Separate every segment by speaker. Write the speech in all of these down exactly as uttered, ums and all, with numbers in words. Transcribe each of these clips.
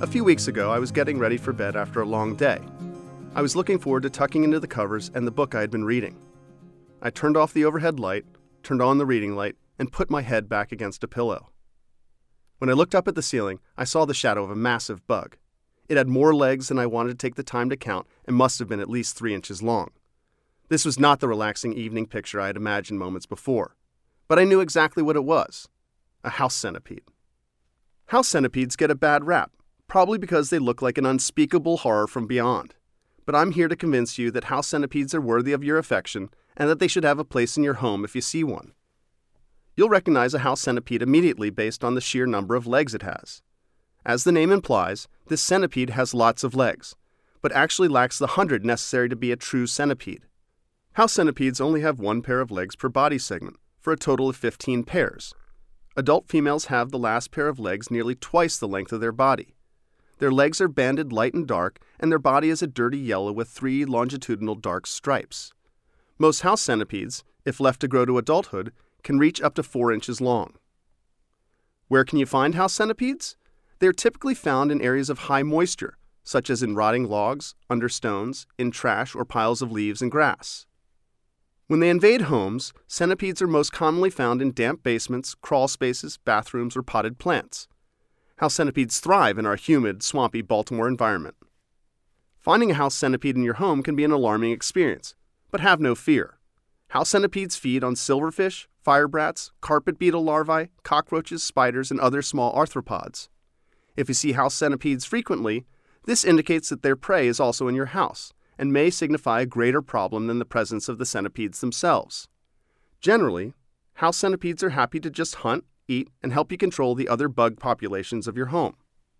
Speaker 1: few weeks ago, I was getting ready for bed after a long day. I was looking forward to tucking into the covers and the book I had been reading. I turned off the overhead light, turned on the reading light, and put my head back against a pillow. When I looked up at the ceiling, I saw the shadow of a massive bug. It had more legs than I wanted to take the time to count and must have been at least three inches long. This was not the relaxing evening picture I had imagined moments before, but I knew exactly what it was: a house centipede. House centipedes get a bad rap, probably because they look like an unspeakable horror from beyond. But I'm here to convince you that house centipedes are worthy of your affection and that they should have a place in your home if you see one. You'll recognize a house centipede immediately based on the sheer number of legs it has. As the name implies, this centipede has lots of legs, but actually lacks the hundred necessary to be a true centipede. House centipedes only have one pair of legs per body segment, for a total of fifteen pairs. Adult females have the last pair of legs nearly twice the length of their body. Their legs are banded light and dark, and their body is a dirty yellow with three longitudinal dark stripes. Most house centipedes, if left to grow to adulthood, can reach up to four inches long. Where can you find house centipedes? They are typically found in areas of high moisture, such as in rotting logs, under stones, in trash or piles of leaves and grass. When they invade homes, centipedes are most commonly found in damp basements, crawl spaces, bathrooms, or potted plants. House centipedes thrive in our humid, swampy Baltimore environment. Finding a house centipede in your home can be an alarming experience, but have no fear. House centipedes feed on silverfish, firebrats, carpet beetle larvae, cockroaches, spiders, and other small arthropods. If you see house centipedes frequently, this indicates that their prey is also in your house and may signify a greater problem than the presence of the centipedes themselves. Generally, house centipedes are happy to just hunt, eat, and help you control the other bug populations of your home.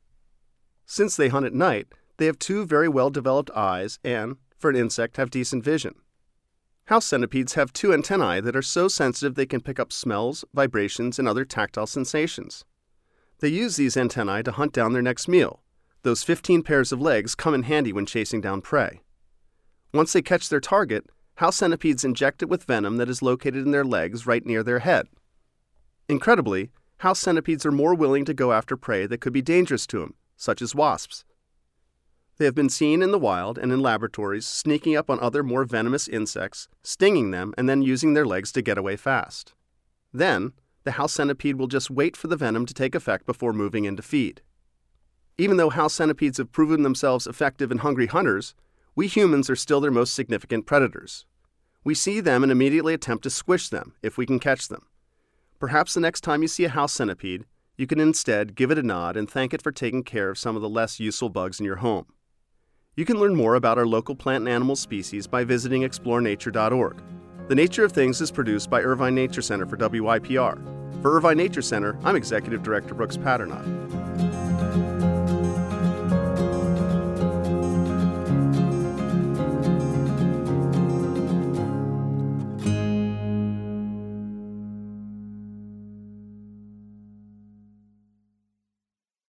Speaker 1: Since they hunt at night, they have two very well-developed eyes and, for an insect, have decent vision. House centipedes have two antennae that are so sensitive they can pick up smells, vibrations, and other tactile sensations. They use these antennae to hunt down their next meal. Those fifteen pairs of legs come in handy when chasing down prey. Once they catch their target, house centipedes inject it with venom that is located in their legs right near their head. Incredibly, house centipedes are more willing to go after prey that could be dangerous to them, such as wasps. They have been seen in the wild and in laboratories sneaking up on other more venomous insects, stinging them, and then using their legs to get away fast. Then, the house centipede will just wait for the venom to take effect before moving in to feed. Even though house centipedes have proven themselves effective and hungry hunters, we humans are still their most significant predators. We see them and immediately attempt to squish them if we can catch them. Perhaps the next time you see a house centipede, you can instead give it a nod and thank it for taking care of some of the less useful bugs in your home. You can learn more about our local plant and animal species by visiting explore nature dot org. The Nature of Things is produced by Irvine Nature Center for W I P R. For Irvine Nature Center, I'm Executive Director Brooks Patternot.